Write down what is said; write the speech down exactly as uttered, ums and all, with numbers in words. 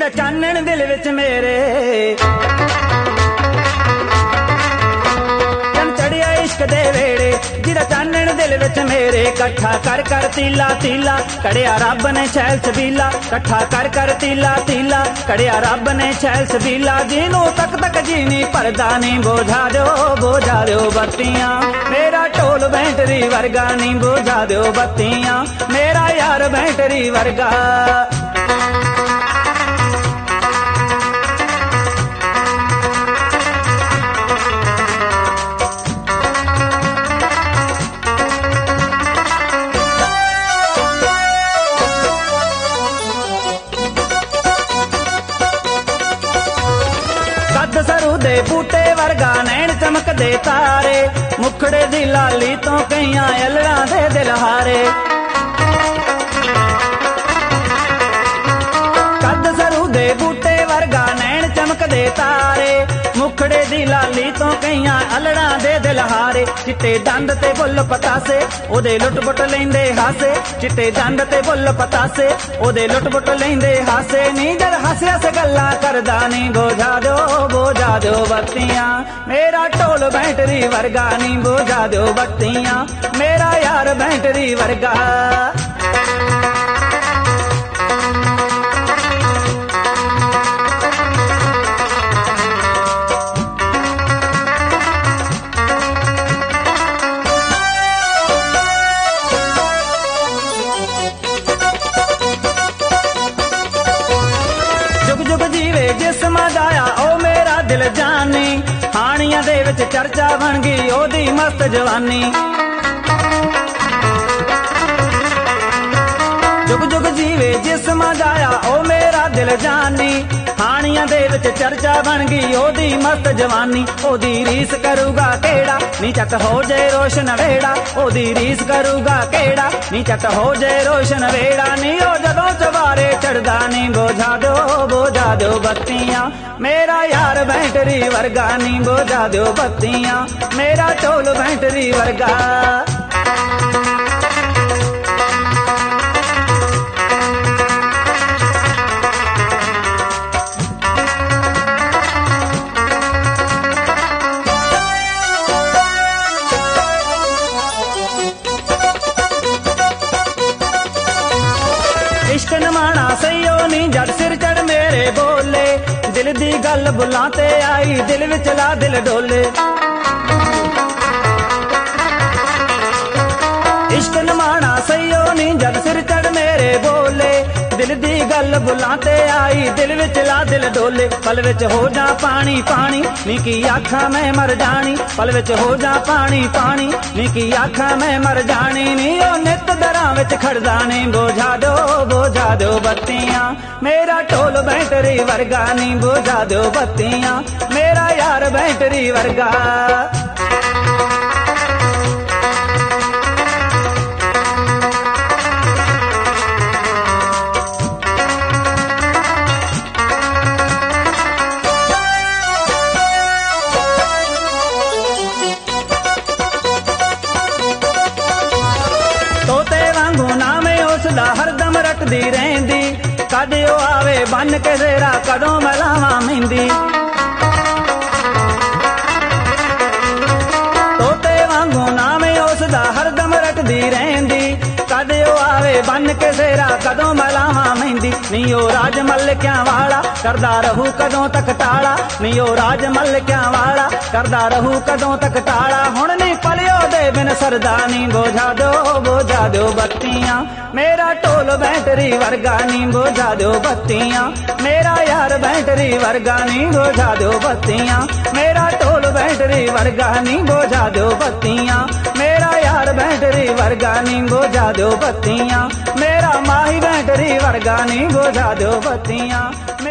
ਜਿਹਦਾ ਚਾਨਣ ਦਿਲ ਵਿੱਚ ਮੇਰੇ ਚੜਿਆ ਇਸ਼ਕ ਦੇ ਵੇੜੇ, ਜਿਹਦਾ ਚਾਨਣ ਦਿਲ ਵਿੱਚ ਮੇਰੇ ਇਕੱਠਾ ਕਰ ਕਰ ਤੀਲਾ ਤੀਲਾ ਕੜਿਆ ਰੱਬ ਨੇ ਛੈਲ ਛਬੀਲਾ, ਇਕੱਠਾ ਕਰ ਕਰ ਤੀਲਾ ਤੀਲਾ ਕੜਿਆ ਰੱਬ ਨੇ ਛੈਲ ਛਬੀਲਾ। ਜਿਹਨੂੰ ਤੱਕ ਤੱਕ ਜੀ ਨਹੀਂ ਭਰਦਾ ਨੀ ਬੋਝਾ ਦਿਓ ਬੋਝਾ ਦਿਓ ਬੱਤੀਆਂ, ਮੇਰਾ ਢੋਲ ਬੈਂਟਰੀ ਵਰਗਾ ਨੀ ਬੋਝਾ ਦਿਓ ਬੱਤੀਆਂ, ਮੇਰਾ ਯਾਰ ਬੈਂਟਰੀ ਵਰਗਾ। ਸਰੂ ਦੇ ਬੂਟੇ ਵਰਗਾ ਨੈਣ ਚਮਕਦੇ ਤਾਰੇ, ਮੁਖੜੇ ਦੀ ਲਾਲੀ ਤੋਂ ਕਈਆਂ ਅਲੜਾਂ ਦੇ ਦਿਲ ਹਾਰੇ। ਕੱਦ ਸਰੂ ਦੇ ਬੂਟੇ ਵਰਗਾ ਨੈਣ ਚਮਕਦੇ ਤਾਰੇ, ਮੁਖੜੇ ਦੀ ਲਾਲੀ ਤੋਂ ਕਈਆਂ ਅਲੜਾਂ ਦੇ ਦਿਲ ਹਾਰੇ। ਚਿੱਟੇ ਦੰਦ ਤੇ ਬੁੱਲ ਪਤਾਸੇ ਉਹਦੇ ਲੁੱਟ ਪੁੱਟ ਲੈਂਦੇ ਹਾਸੇ, ਚਿੱਟੇ ਦੰਦ ਤੇ ਬੁੱਲ ਪਤਾਸੇ ਉਹਦੇ ਲੁੱਟ ਪੁੱਟ ਲੈਂਦੇ ਹਾਸੇ। ਨੀ ਜਦ ਹਾਸਿਆ ਸੇ ਗੱਲਾਂ ਕਰਦਾ ਨੀ ਬੋਝਾ ਦਿਓ ਬੋਝਾ ਦਿਓ ਬੱਤੀਆਂ, ਮੇਰਾ ਢੋਲ ਬੈਂਟਰੀ ਵਰਗਾ ਨੀ ਬੋਝਾ ਦਿਓ ਬੱਤੀਆਂ, ਮੇਰਾ ਯਾਰ ਬੈਂਟਰੀ ਵਰਗਾ। ਜਿਸਮਾਂ ਜਾਇਆ ਉਹ ਮੇਰਾ ਦਿਲ ਜਾਨੀ, ਹਾਣੀਆਂ ਦੇ ਵਿੱਚ ਚਰਚਾ ਬਣ ਗਈ ਉਹਦੀ ਮਸਤ ਜਵਾਨੀ। ਜੁਗ ਜੁਗ ਜੀਵੇ ਜਿਸਮਾਂ ਜਾਇਆ ਉਹ ਮੇਰਾ ਦਿਲ ਜਾਨੀ, ਹਾਣੀਆਂ ਦੇ ਵਿੱਚ ਚਰਚਾ ਬਣ ਗਈ ਉਹਦੀ ਮਸਤ ਜਵਾਨੀ। ਉਹਦੀ ਰੀਸ ਕਰੂਗਾ ਕਿਹੜਾ ਨੀ ਚੱਟ ਹੋ ਜੇ ਰੋਸ਼ਨ ਵੇੜਾ, ਉਹਦੀ ਰੀਸ ਕਰੂਗਾ ਕਿਹੜਾ ਨੀ ਚੱਟ ਹੋ ਜੇ ਰੋਸ਼ਨ ਵੇੜਾ। ਨੀ ਉਹ ਜਦੋਂ ਚਵਾਰੇ ਚੜਦਾ ਨੀ ਬੋਝਾ ਦਿਓ ਬੋਝਾ ਦਿਓ ਬੱਤੀਆਂ, ਮੇਰਾ ਯਾਰ ਬੈਂਟਰੀ ਵਰਗਾ ਨੀ ਬੋਝਾ ਦਿਓ ਬੱਤੀਆਂ, ਮੇਰਾ ਢੋਲ ਬੈਂਟਰੀ ਵਰਗਾ। इश्क नमाना सईओ नी जद सिर चढ़ मेरे बोले, दिल दी गल बुलां ते आई दिल विच ला दिल डोले। इश्क नमाना सईओ नी जद सिर चढ़ मेरे बोले, दिल दी गल बुलां ते आई दिल विच ला दिल डोले। पल विच हो जा पानी पानी नी की आखा मैं मर जानी, पल विच हो जा पानी पानी नी की आखा मैं मर जानी। नी ओ नित दरां विच खड़दा नी बोझा दो बोझा दो बत्तियां, मेरा ढोल बैटरी वर्गा नी बोझा दो बत्तियां, मेरा यार बैटरी वर्गा। हरदम रटदी रहंदी, कदे ओ आवे बन के सेरा कदों मलावा मेहंदी। तोते वांगू नाम उसदा हरदम रटदी रहंदी, कदे ओ आवे बन के सेरा कदों मलावा मेहंदी। नी ओ राजमल क्या वाला करदा रहू कदों तक टाला, नी ओ राजमल क्या वाला करदा रहू कदों तक टाला। हुण नी पलियो दे बिन सरदा नी बोझा दो बोझा दो बत्तियां, मेरा ढोल बैटरी वर्गा नी बोझा दो बत्तियां, मेरा यार बैटरी वर्गा नी बोझा दो बत्तियां, मेरा ढोल बैटरी वर्गा नी बोझा दो बत्तियां, मेरा यार बैटरी वर्गा नी बोझा दो बत्तियां, मेरा माही बैटरी वर्गा नी बोझा दो बत्तियां।